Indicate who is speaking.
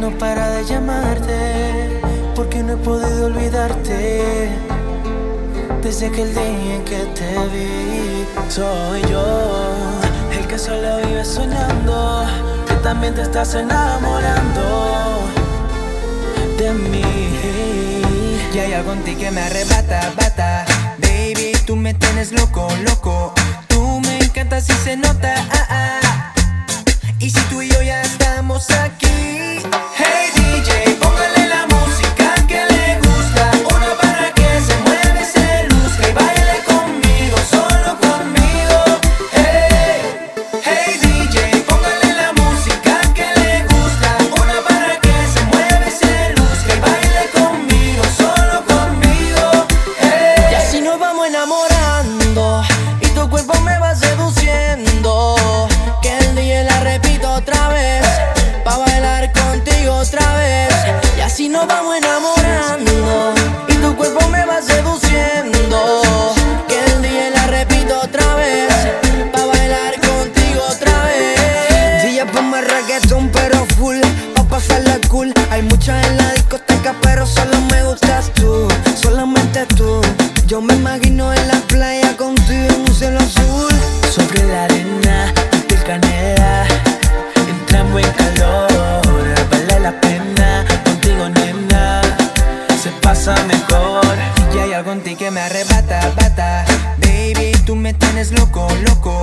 Speaker 1: no para de llamarte, porque no he podido olvidarte. Desde aquel día en que te vi, soy yo el que solo vive soñando, que también te estás enamorando de mí.
Speaker 2: Y hay algo en ti que me arrebata, bata. Baby, tú me tienes loco, loco. Tú me encantas y se nota, Y si tú y yo ya estamos aquí. Hey DJ, póngale la música que le gusta. Una para que se mueve, se luzca y baile conmigo, solo conmigo. Hey DJ, póngale la música que le gusta. Una para que se mueve, se luzca y baile conmigo, solo conmigo.
Speaker 1: Y así nos vamos enamorando y tu cuerpo me va seduciendo. Que el día la repito otra vez, pa' bailar contigo otra vez. Y así nos vamos enamorando y tu cuerpo me va seduciendo. Que el día la repito otra vez, pa' bailar contigo otra vez.
Speaker 2: Día ponme reggaetón pero full, pa' pasarla cool. Hay muchas en la discoteca pero solo me gustas tú, solamente tú. Yo me imagino en la playa contigo en un cielo azul.
Speaker 1: Sobre la arena, tu piel canela, entramos en calor, vale la pena, contigo nena, se pasa mejor.
Speaker 2: Y hay algo en ti que me arrebata, bata. Baby, tú me tienes loco, loco.